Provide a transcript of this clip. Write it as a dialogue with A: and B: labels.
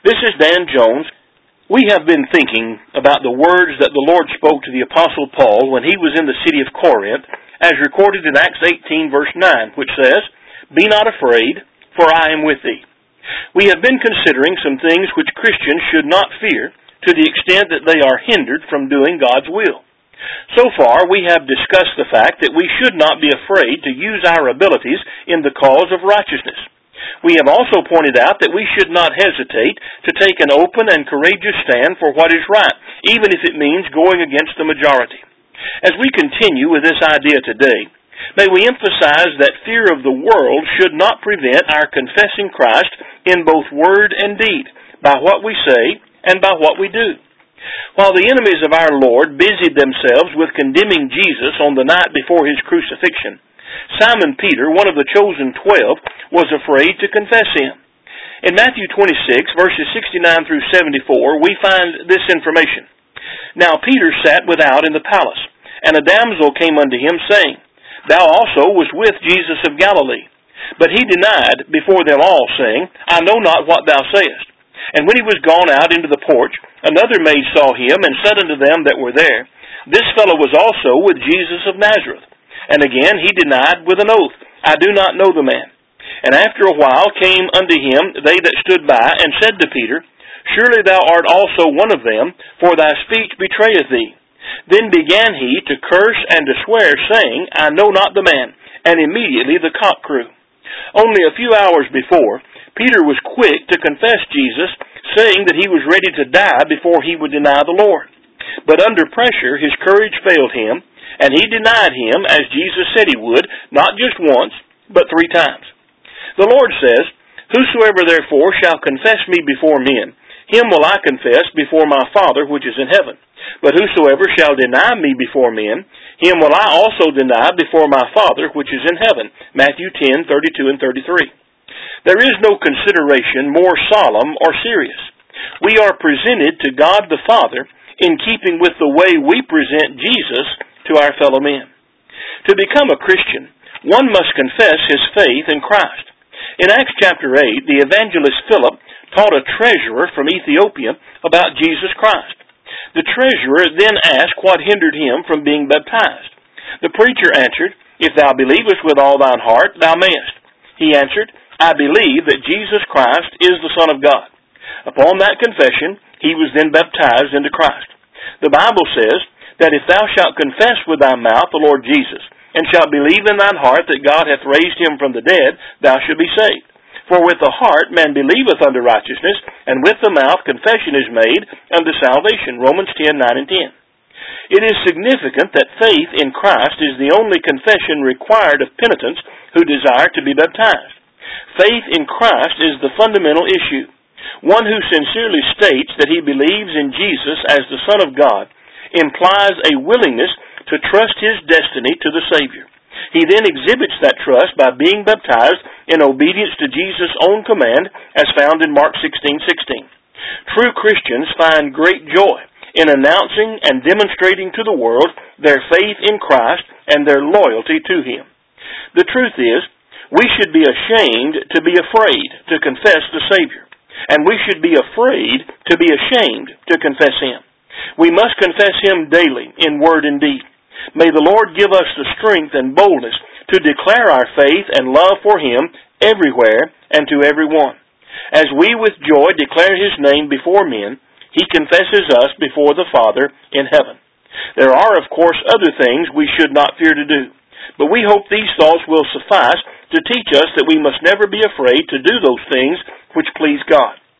A: This is Dan Jones. We have been thinking about the words that the Lord spoke to the Apostle Paul when he was in the city of Corinth, as recorded in Acts 18, verse 9, which says, "Be not afraid, for I am with thee." We have been considering some things which Christians should not fear to the extent that they are hindered from doing God's will. So far, we have discussed the fact that we should not be afraid to use our abilities in the cause of righteousness. We have also pointed out that we should not hesitate to take an open and courageous stand for what is right, even if it means going against the majority. As we continue with this idea today, may we emphasize that fear of the world should not prevent our confessing Christ in both word and deed, by what we say and by what we do. While the enemies of our Lord busied themselves with condemning Jesus on the night before his crucifixion, Simon Peter, one of the chosen 12, was afraid to confess him. In Matthew 26, verses 69 through 74, we find this information. "Now Peter sat without in the palace, and a damsel came unto him, saying, Thou also wast with Jesus of Galilee. But he denied before them all, saying, I know not what thou sayest. And when he was gone out into the porch, another maid saw him, and said unto them that were there, This fellow was also with Jesus of Nazareth. And again he denied with an oath, I do not know the man. And after a while came unto him they that stood by, and said to Peter, Surely thou art also one of them, for thy speech betrayeth thee. Then began he to curse and to swear, saying, I know not the man. And immediately the cock crew. Only a few hours before, Peter was quick to confess Jesus, saying that he was ready to die before he would deny the Lord. But under pressure his courage failed him, and he denied him as Jesus said he would, not just once, but 3 times. The Lord says, Whosoever therefore shall confess me before men, him will I confess before my Father which is in heaven. But whosoever shall deny me before men, him will I also deny before my Father which is in heaven. Matthew 10:32 and 33. There is no consideration more solemn or serious. We are presented to God the Father in keeping with the way we present Jesus to our fellow men. To become a Christian, one must confess his faith in Christ. In Acts chapter 8, the evangelist Philip taught a treasurer from Ethiopia about Jesus Christ. The treasurer then asked what hindered him from being baptized. The preacher answered, If thou believest with all thine heart, thou mayest. He answered, I believe that Jesus Christ is the Son of God. Upon that confession, he was then baptized into Christ. The Bible says that if thou shalt confess with thy mouth the Lord Jesus, and shalt believe in thine heart that God hath raised him from the dead, thou shalt be saved. For with the heart man believeth unto righteousness, and with the mouth confession is made unto salvation. Romans 10:9 and 10. It is significant that faith in Christ is the only confession required of penitents who desire to be baptized. Faith in Christ is the fundamental issue. One who sincerely states that he believes in Jesus as the Son of God implies a willingness to trust his destiny to the Savior. He then exhibits that trust by being baptized in obedience to Jesus' own command, as found in Mark 16:16. True Christians find great joy in announcing and demonstrating to the world their faith in Christ and their loyalty to him. The truth is, we should be ashamed to be afraid to confess the Savior, and we should be afraid to be ashamed to confess him. We must confess him daily in word and deed. May the Lord give us the strength and boldness to declare our faith and love for him everywhere and to everyone. As we with joy declare his name before men, he confesses us before the Father in heaven. There are, of course, other things we should not fear to do, but we hope these thoughts will suffice to teach us that we must never be afraid to do those things which please God.